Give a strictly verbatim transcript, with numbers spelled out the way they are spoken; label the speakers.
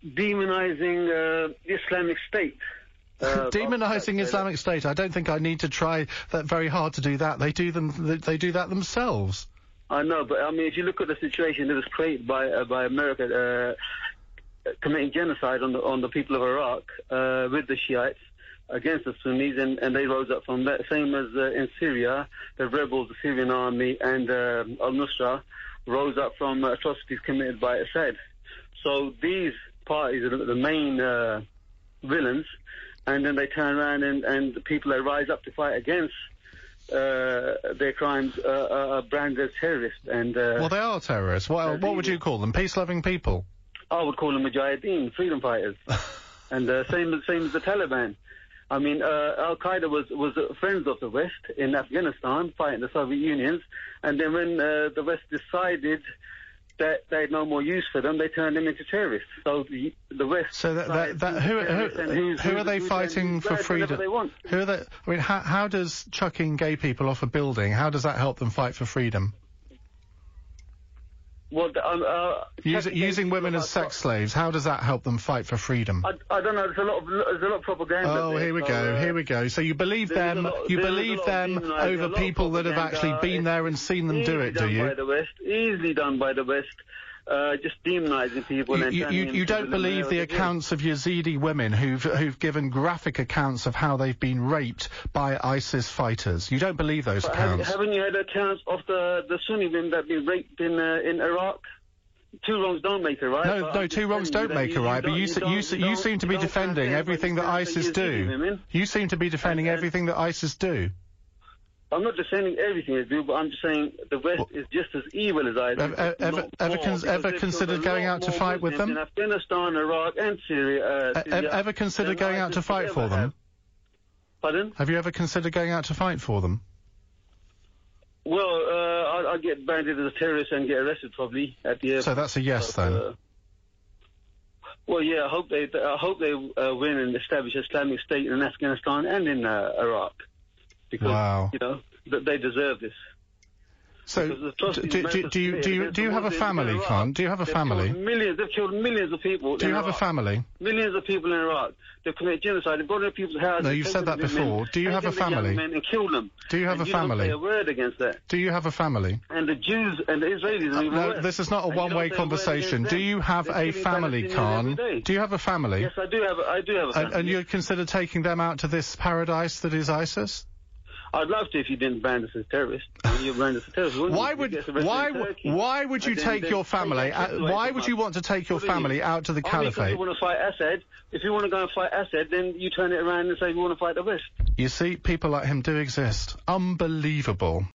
Speaker 1: demonizing uh, the Islamic State. Uh,
Speaker 2: Demonising Islamic State. I don't think I need to try that very hard to do that. They do them. They do that themselves.
Speaker 1: I know, but I mean, if you look at the situation that was created by uh, by America uh, committing genocide on the on the people of Iraq uh, with the Shiites against the Sunnis, and, and they rose up from that. Same as uh, in Syria, the rebels, the Syrian army, and uh, al-Nusra rose up from uh, atrocities committed by Assad. So these parties are the main uh, villains, and then they turn around and, and the people that rise up to fight against uh, their crimes uh, are branded as terrorists. And uh,
Speaker 2: well, they are terrorists. What, what would you call them? Peace-loving people?
Speaker 1: I would call them Mujahideen, freedom fighters. And uh, same as same as the Taliban. I mean, uh, Al Qaeda was was uh, friends of the West in Afghanistan, fighting the Soviet Unions, and then when uh, the West decided that they had no more use for them, they turned them into terrorists. So the, the West.
Speaker 2: So that, that, that who who, who's, who are they fighting for freedom?
Speaker 1: They want.
Speaker 2: Who are they? I mean, how how does chucking gay people off a building? How does that help them fight for freedom?
Speaker 1: Well, um, uh,
Speaker 2: using, using women as sex slaves, how does that help them fight for freedom?
Speaker 1: I, I don't know. There's a lot of there's a lot of propaganda.
Speaker 2: Oh,
Speaker 1: there,
Speaker 2: here we
Speaker 1: so,
Speaker 2: go.
Speaker 1: Uh,
Speaker 2: here we go. So you believe them?
Speaker 1: Lot,
Speaker 2: you believe them over people that have actually been there and seen them do it? Do you?
Speaker 1: By the West, easily done by the West. Uh, just demonising people.
Speaker 2: You,
Speaker 1: and
Speaker 2: you, you, you don't believe the accounts of Yazidi women who've who've given graphic accounts of how they've been raped by ISIS fighters. You don't believe those
Speaker 1: but
Speaker 2: accounts?
Speaker 1: Have, haven't you heard accounts of the the Sunni women that have been raped in uh, in Iraq? Two wrongs don't make a right.
Speaker 2: No, no, two wrongs don't make a right. But you you you seem to be defending everything that ISIS do. You seem to be defending everything that ISIS do.
Speaker 1: I'm not defending everything they do, but I'm just saying the West well, is just as evil as ISIS.
Speaker 2: Ever, ever, ever, cons ever considered going out to fight with them?
Speaker 1: In Afghanistan, Iraq, and Syria. Uh, Syria
Speaker 2: ever considered going out to fight for them?
Speaker 1: Have. Pardon?
Speaker 2: Have you ever considered going out to fight for them?
Speaker 1: Well, uh, I'll, I'll get branded as a terrorist and get arrested probably at the airport.
Speaker 2: So that's a yes,
Speaker 1: but,
Speaker 2: then.
Speaker 1: Uh, well, yeah, I hope they, I hope they uh, win and establish Islamic State in Afghanistan and in uh, Iraq. Because,
Speaker 2: wow.
Speaker 1: you know, that they deserve this.
Speaker 2: So, do, do, do, do you do you do you have a family, Khan? Do you have a family?
Speaker 1: Millions, they've killed millions of people.
Speaker 2: Do you have a family?
Speaker 1: Millions of people in Iraq. They've committed genocide. They've gone to people's houses.
Speaker 2: No, you've said that before. Do you have a family?
Speaker 1: And killed them.
Speaker 2: Do you have a family?
Speaker 1: You don't say a word against that.
Speaker 2: Do you have a family?
Speaker 1: And the Jews and the Israelis.
Speaker 2: Uh, no, this is not a one-way conversation. Do you have a family, Khan? Do you have a family?
Speaker 1: Yes, I do have. A, I do have a family.
Speaker 2: And, and you'd consider taking them out to this paradise that is ISIS?
Speaker 1: I'd love to if you didn't brand us as terrorists. You brand us as terrorists.
Speaker 2: Why would why why would you take then, your family? Uh, why would you want to take your family out to the Caliphate?
Speaker 1: Only if you want to fight Assad. If you want to go and fight Assad, then you turn it around and say you want to fight the West.
Speaker 2: You see, people like him do exist. Unbelievable.